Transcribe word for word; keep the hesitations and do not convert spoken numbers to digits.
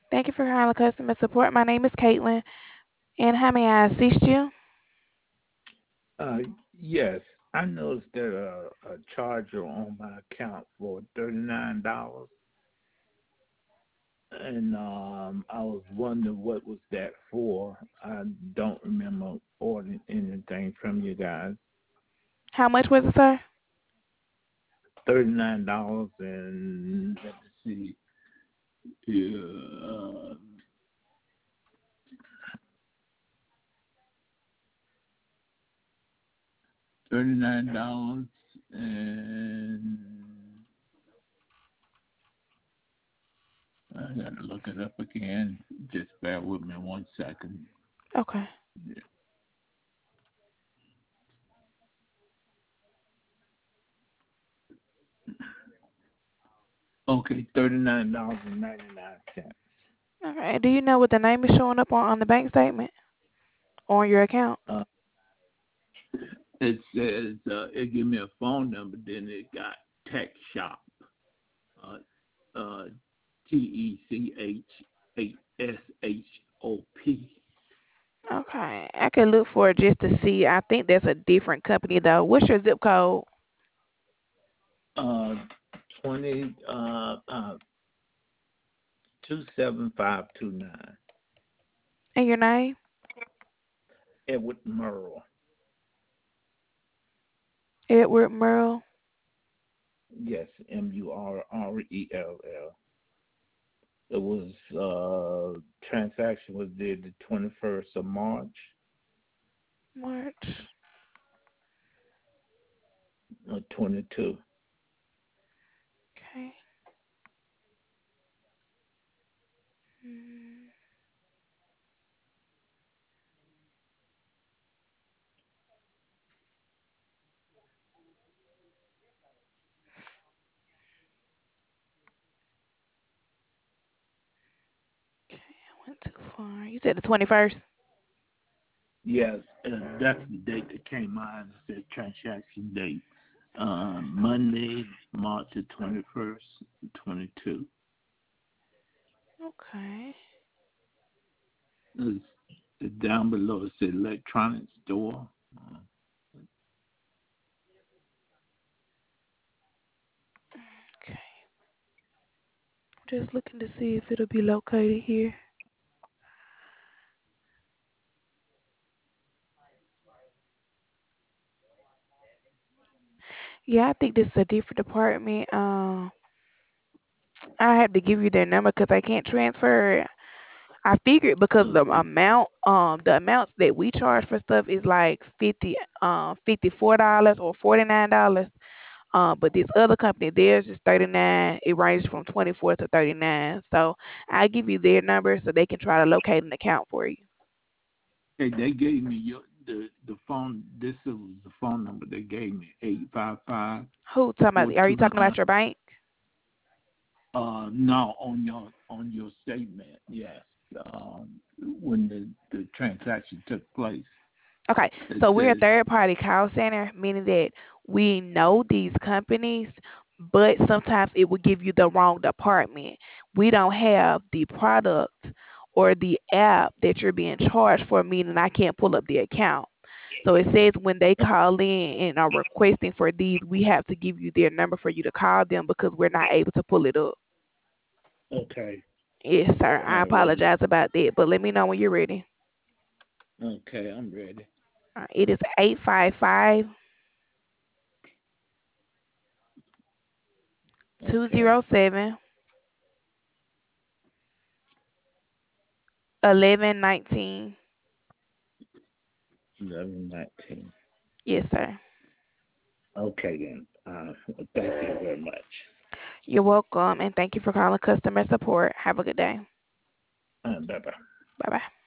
Thank you for calling customer support. My name is Caitlin, and how may I assist you? Uh, yes, I noticed that uh, a charger on my account for thirty nine dollars, and um, I was wondering what was that for. I don't remember ordering anything from you guys. How much was it, sir? Thirty nine dollars, and let me see, yeah, thirty nine dollars, and I gotta look it up again. Just bear with me one second. Okay. Okay, thirty nine dollars and ninety nine cents. All right. Do you know what the name is showing up on, on the bank statement or on your account? Uh, it says uh, it give me a phone number. Then it got Tech Shop. Uh, uh, T E C H S H O P. Okay. I could look for it just to see. I think that's a different company though. What's your zip code Uh, twenty uh uh two seven five two nine. and your name? Edward Merle. Edward Merle. Yes, M U R R E L L. It was uh transaction was did the twenty first of March, March. uh, twenty two. Okay. Mm, okay. I went too far. You said the twenty-first. Yes, uh, that's the date that came on. It said transaction date. Uh, Monday, March the twenty first, twenty two. Okay. It's, it's down below. It said electronics store. Uh, Okay. Just looking to see if it'll be located here. Yeah, I think this is a different department. Um, I have to give you their number because I can't transfer it. I figured because the okay. amount, um, the amounts that we charge for stuff is like fifty, um, fifty-four dollars or forty-nine dollars. Um, but this other company, theirs is thirty-nine. It ranges from twenty-four to thirty-nine. So I give you their number so they can try to locate an account for you. Hey, they gave me your the the phone. This was the phone number they gave me. Eight five five Who talking four about? Are you two talking nine. about your bank? Uh, no, on your on your statement, yes. Um, when the the transaction took place, Okay, it so we're a says third party call center, meaning that we know these companies, but sometimes it will give you the wrong department. We don't have the product or the app that you're being charged for, meaning I can't pull up the account. So it says when they call in and are requesting for these, we have to give you their number for you to call them because we're not able to pull it up. okay. Yes, sir. I All right. apologize about that, but let me know when you're ready. Okay, I'm ready. Uh, it is eight five five two Okay. zero seven eleven nineteen. Eleven nineteen. Yes, sir. Okay then. Uh, thank you very much. You're welcome, and thank you for calling customer support. Have a good day. Uh, bye bye. Bye bye.